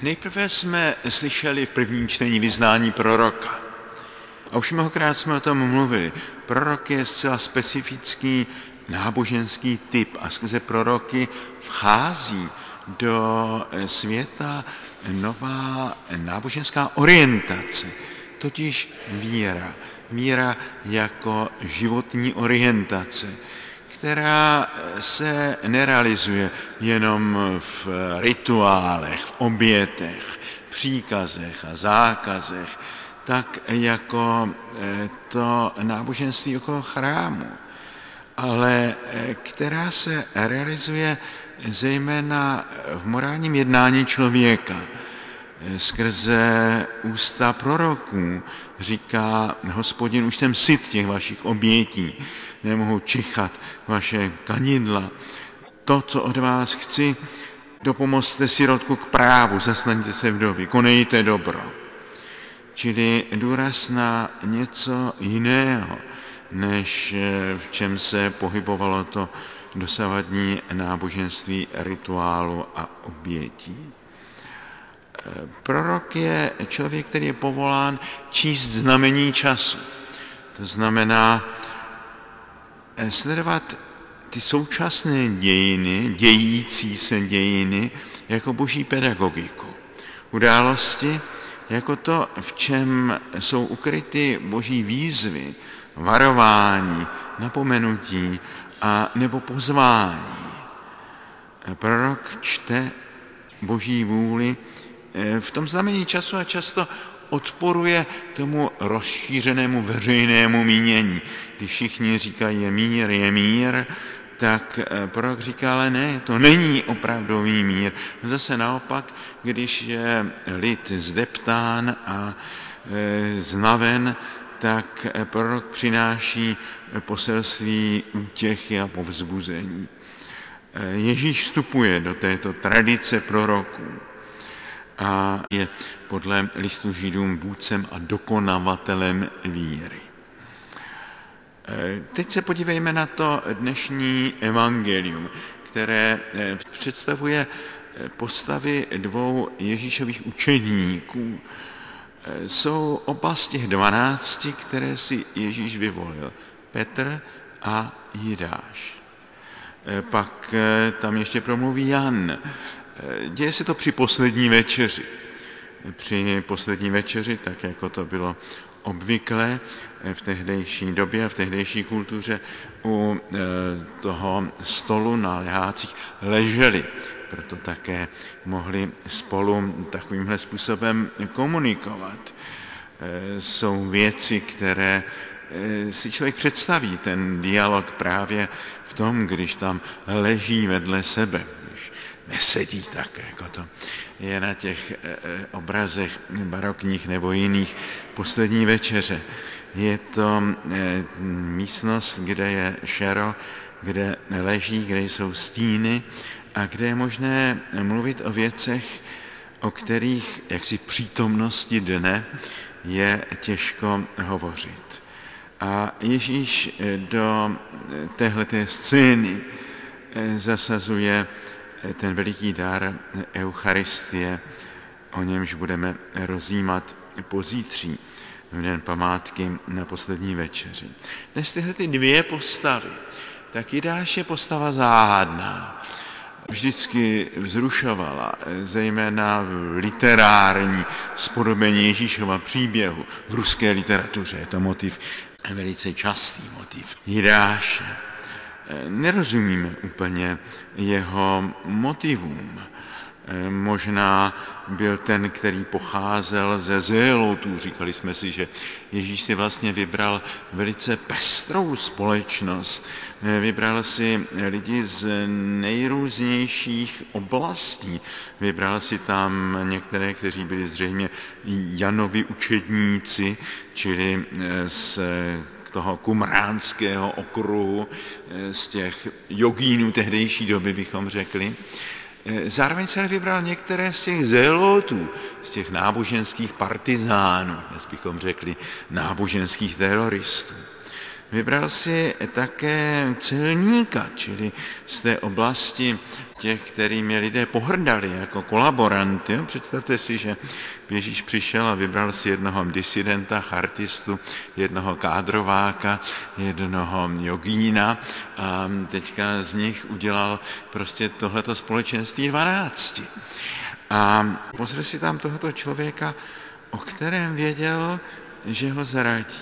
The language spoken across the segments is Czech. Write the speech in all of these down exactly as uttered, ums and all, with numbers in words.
Nejprve jsme slyšeli v prvním čtení vyznání proroka. A už mnohokrát jsme o tom mluvili. Prorok je zcela specifický náboženský typ a skrze proroky vchází do světa nová náboženská orientace, totiž víra. Víra jako životní orientace, která se nerealizuje jenom v rituálech, v obětech, příkazech a zákazech, tak jako to náboženství okolo chrámu, ale která se realizuje zejména v morálním jednání člověka. Skrze ústa proroků říká Hospodin, už jsem syt těch vašich obětí, nemohu čichat vaše kanidla. To, co od vás chci, dopomozte sirotku k právu, zasnaňte se vdovy, konejte dobro. Čili důraz na něco jiného, než v čem se pohybovalo to dosavadní náboženství rituálu a obětí. Prorok je člověk, který je povolán číst znamení času. To znamená sledovat ty současné dějiny, dějící se dějiny, jako boží pedagogiku. Události jako to, v čem jsou ukryty boží výzvy, varování, napomenutí a nebo pozvání. Prorok čte boží vůli v tom znamení času a často odporuje tomu rozšířenému veřejnému mínění. Když všichni říkají je mír, je mír, tak prorok říká, ale ne, to není opravdový mír. Zase naopak, když je lid zdeptán a e, znaven, tak prorok přináší poselství útěchy a povzbuzení. Ježíš vstupuje do této tradice proroků a je podle listu Židům vůdcem a dokonavatelem víry. Teď se podívejme na to dnešní evangelium, které představuje postavy dvou Ježíšových učedníků. Jsou oba z těch dvanácti, které si Ježíš vyvolil. Petr a Jidáš. Pak tam ještě promluví Jan. Děje se to při poslední večeři. Při poslední večeři, tak jako to bylo obvyklé v tehdejší době a v tehdejší kultuře, u toho stolu na lehácích leželi. Proto také mohli spolu takovýmhle způsobem komunikovat. Jsou věci, které si člověk představí, ten dialog právě v tom, když tam leží vedle sebe, když nesedí tak, jako to je na těch obrazech barokních nebo jiných poslední večeře. Je to místnost, kde je šero, kde leží, kde jsou stíny a kde je možné mluvit o věcech, o kterých jaksi přítomnosti dne je těžko hovořit. A Ježíš do téhleté scény zasazuje ten veliký dar Eucharistie, o němž budeme rozjímat pozítří v den památky na poslední večeři. Dnes tyhle ty dvě postavy, tak Jidáš je postava záhadná. Vždycky vzrušovala, zejména v literární spodobení Ježíšova příběhu. V ruské literatuře je to motiv, velice častý motiv Jidáše. Nerozumíme úplně jeho motivům. Možná byl ten, který pocházel ze Zélotů. Říkali jsme si, že Ježíš si vlastně vybral velice pestrou společnost. Vybral si lidi z nejrůznějších oblastí. Vybral si tam některé, kteří byli zřejmě Janovi učedníci, čili z toho kumránského okruhu, z těch jogínů tehdejší doby, bychom řekli. Zároveň se vybral některé z těch zélotů, z těch náboženských partizánů, dnes bychom řekli náboženských teroristů. Vybral si také celníka, čili z té oblasti těch, kterými lidé pohrdali jako kolaboranty. Představte si, že Ježíš přišel a vybral si jednoho disidenta, chartistu, jednoho kádrováka, jednoho jogína a teďka z nich udělal prostě tohleto společenství dvanácti. A pozře si tam tohoto člověka, o kterém věděl, že ho zradí.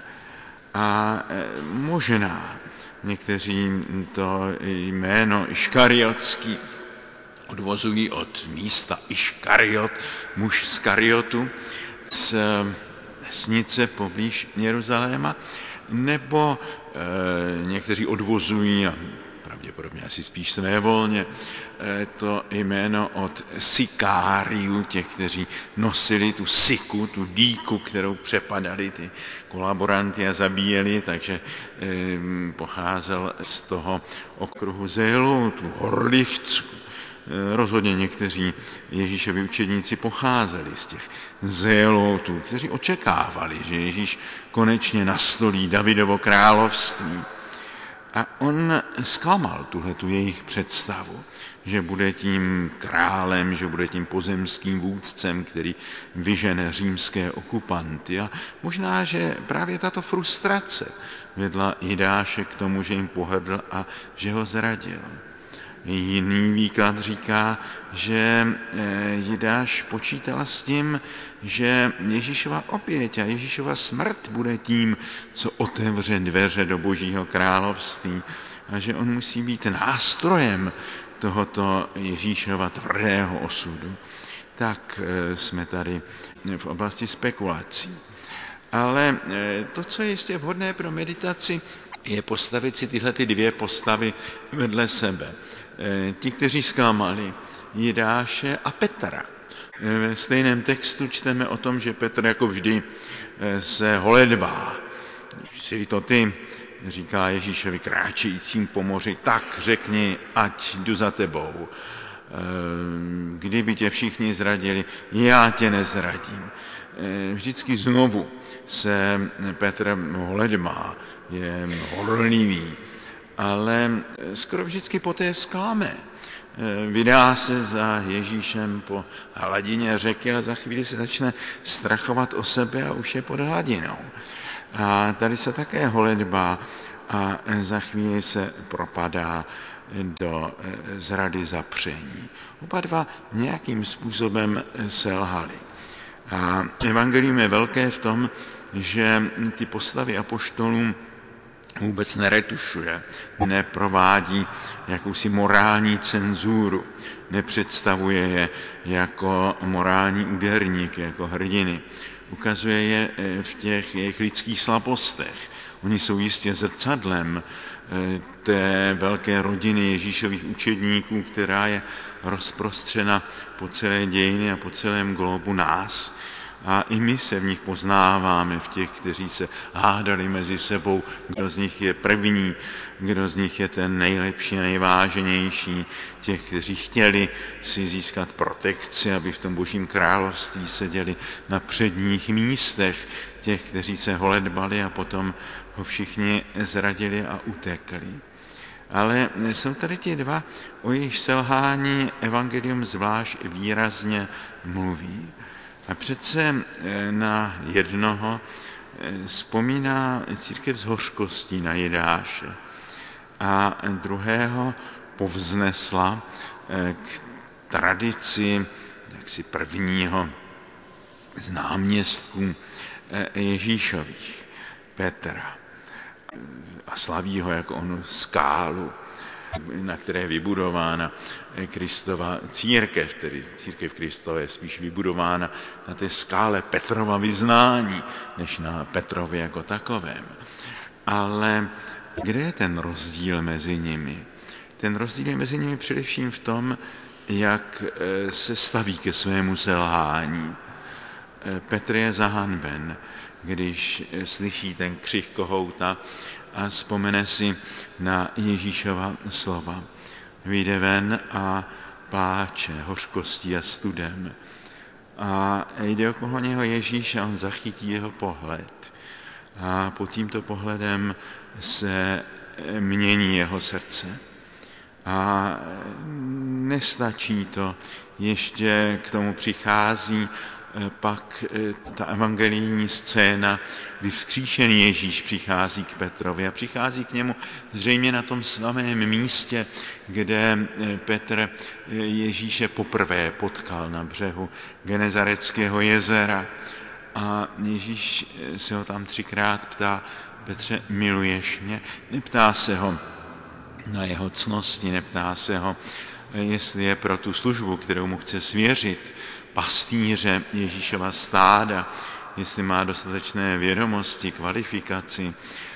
A možná někteří to jméno Iškariotský odvozují od místa Iškariot, muž z Kariotu, z vesnice poblíž Jeruzaléma, nebo e, někteří odvozují, a pravděpodobně asi spíš svévolně, to jméno od sikáriů, těch, kteří nosili tu siku, tu dýku, kterou přepadali ty kolaboranty a zabíjeli, takže eh, pocházel z toho okruhu zélotů, horlivců. Eh, rozhodně někteří Ježíšovi učedníci pocházeli z těch zélotů, kteří očekávali, že Ježíš konečně nastolí Davidovo království. A on zklamal tuhletu jejich představu, že bude tím králem, že bude tím pozemským vůdcem, který vyžene římské okupanty. A možná, že právě tato frustrace vedla Jidáše k tomu, že jim pohrdl a že ho zradil. Jiný výklad říká, že Jidáš počítal s tím, že Ježíšova oběť a Ježíšova smrt bude tím, co otevře dveře do Božího království a že on musí být nástrojem tohoto Ježíšova tvrdého osudu. Tak jsme tady v oblasti spekulací. Ale to, co je ještě vhodné pro meditaci, je postavit si tyhle ty dvě postavy vedle sebe. Ti, kteří zklamali, Jidáše a Petra. Ve stejném textu čteme o tom, že Petr jako vždy se holedbá. Jsi to ty, říká Ježíšovi kráčejícím po moři, tak řekni, ať jdu za tebou. Kdyby tě všichni zradili, já tě nezradím. Vždycky znovu se Petr holedbá, je horlivý, ale skoro vždycky poté zklame. Vydá se za Ježíšem po hladině řeky a za chvíli se začne strachovat o sebe a už je pod hladinou. A tady se také holedbá a za chvíli se propadá do zrady zapření. Oba dva nějakým způsobem selhali. A evangelium je velké v tom, že ty postavy apoštolů vůbec neretušuje, neprovádí jakousi morální cenzuru, nepředstavuje je jako morální úderník, jako hrdiny. Ukazuje je v těch jejich lidských slabostech. Oni jsou jistě zrcadlem té velké rodiny Ježíšových učedníků, která je rozprostřena po celé dějiny a po celém globu nás. A i my se v nich poznáváme, v těch, kteří se hádali mezi sebou, kdo z nich je první, kdo z nich je ten nejlepší, nejváženější, těch, kteří chtěli si získat protekci, aby v tom Božím království seděli na předních místech, těch, kteří se holedbali a potom ho všichni zradili a utekli. Ale jsou tady ti dva, o jejich selhání evangelium zvlášť výrazně mluví. A přece na jednoho vzpomíná církev s hořkostí na Jidáše a druhého povznesla k tradici jaksi prvního z náměstků Ježíšových, Petra. A slaví ho jako onu skálu, na které je vybudována Kristova církev, tedy církev Kristova je spíš vybudována na té skále Petrova vyznání, než na Petrově jako takovém. Ale kde je ten rozdíl mezi nimi? Ten rozdíl je mezi nimi především v tom, jak se staví ke svému selhání. Petr je zahanben, když slyší ten křik kohouta a vzpomene si na Ježíšova slova. Vyjde ven a pláče hořkostí a studem. A jde okolo něho Ježíš a on zachytí jeho pohled. A pod tímto pohledem se mění jeho srdce. A nestačí to, ještě k tomu přichází pak ta evangelijní scéna, kdy vzkříšený Ježíš přichází k Petrovi a přichází k němu zřejmě na tom samém místě, kde Petr Ježíše poprvé potkal na břehu Genezareckého jezera. A Ježíš se ho tam třikrát ptá: Petře, miluješ mě? Neptá se ho na jeho ctnosti, neptá se ho, jestli je pro tu službu, kterou mu chce svěřit, pastýře Ježíšova stáda, jestli má dostatečné vědomosti, kvalifikaci,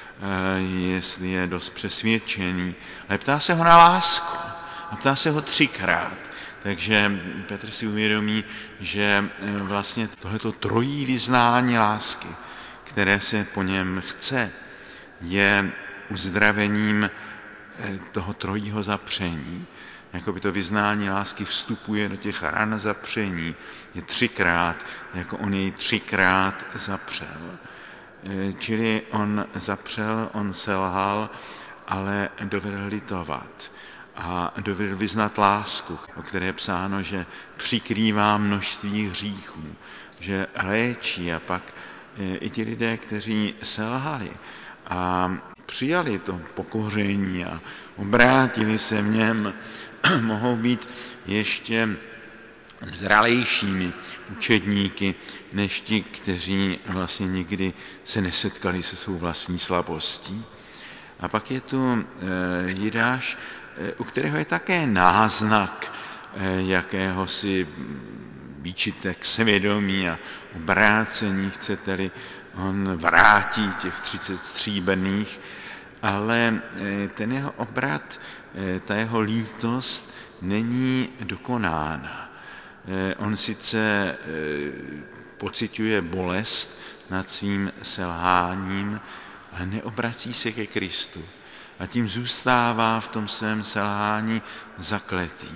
jestli je dost přesvědčený. Ale ptá se ho na lásku a ptá se ho třikrát. Takže Petr si uvědomí, že vlastně tohleto trojí vyznání lásky, které se po něm chce, je uzdravením toho trojího zapření. Jakoby to vyznání lásky vstupuje do těch ran zapření. Je třikrát, jako on jej třikrát zapřel. Čili on zapřel, on selhal, ale dovedl litovat a dovedl vyznat lásku, o které je psáno, že přikrývá množství hříchů, že léčí. A pak i ti lidé, kteří selhali a přijali to pokoření a obrátili se v něm, mohou být ještě zralejšími učedníky než ti, kteří vlastně nikdy se nesetkali se svou vlastní slabostí. A pak je tu Jidáš, u kterého je také náznak jakéhosi výčitek svědomí a obrácení, chcete-li. On vrátí těch třicet stříbrných, ale ten jeho obrat, ta jeho lítost není dokonána. On sice pociťuje bolest nad svým selháním, ale neobrací se ke Kristu. A tím zůstává v tom svém selhání zakletý.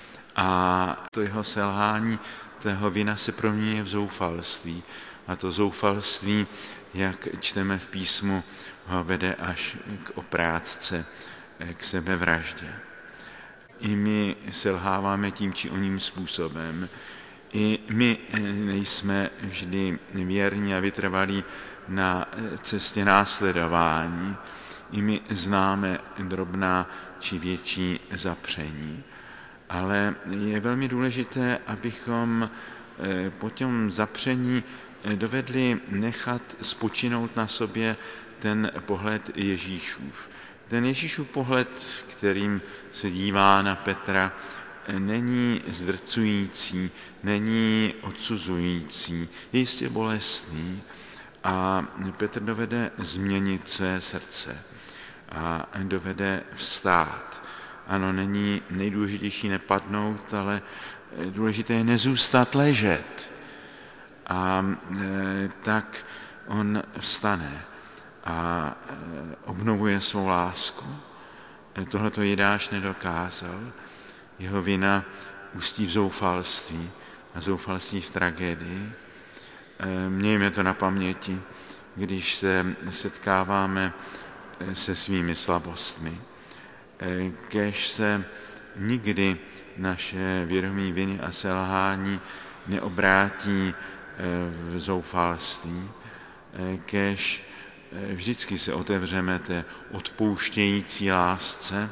A to jeho selhání, ta jeho vina se proměňuje v zoufalství. A to zoufalství, jak čteme v písmu, ho vede až k oprátce, k sebevraždě. I my selháváme tím či oním způsobem. I my nejsme vždy věrní a vytrvalí na cestě následování. I my známe drobná či větší zapření. Ale je velmi důležité, abychom po tom zapření dovedli nechat spočinout na sobě ten pohled Ježíšův. Ten Ježíšův pohled, kterým se dívá na Petra, není zdrcující, není odsuzující, je jistě bolestný. A Petr dovede změnit své srdce a dovede vstát. Ano, není nejdůležitější nepadnout, ale důležité je nezůstat ležet. A e, tak on vstane a e, obnovuje svou lásku. E, Tohle to Jidáš nedokázal. Jeho vina ústí v zoufalství a zoufalství v tragédii. E, Mějme to na paměti, když se setkáváme se svými slabostmi. E, Kéž se nikdy naše vědomí viny a selhání neobrátí v zoufalství, kéž vždycky se otevřeme té odpouštějící lásce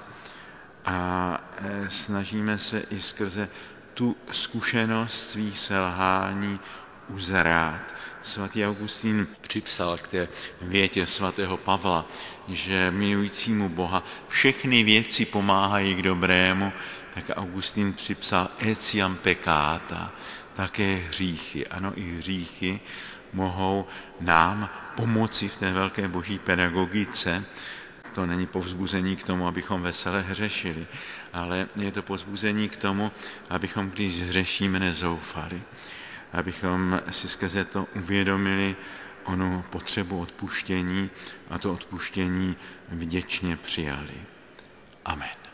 a snažíme se i skrze tu zkušenost svých selhání uzrát. Svatý Augustín připsal k té větě svatého Pavla, že milujícímu Boha všechny věci pomáhají k dobrému, tak Augustín připsal etiam peccata, také hříchy. Ano, i hříchy mohou nám pomoci v té velké boží pedagogice. To není povzbuzení k tomu, abychom vesele hřešili, ale je to povzbuzení k tomu, abychom, když hřešíme, nezoufali. Abychom si skrze to uvědomili onu potřebu odpuštění a to odpuštění vděčně přijali. Amen.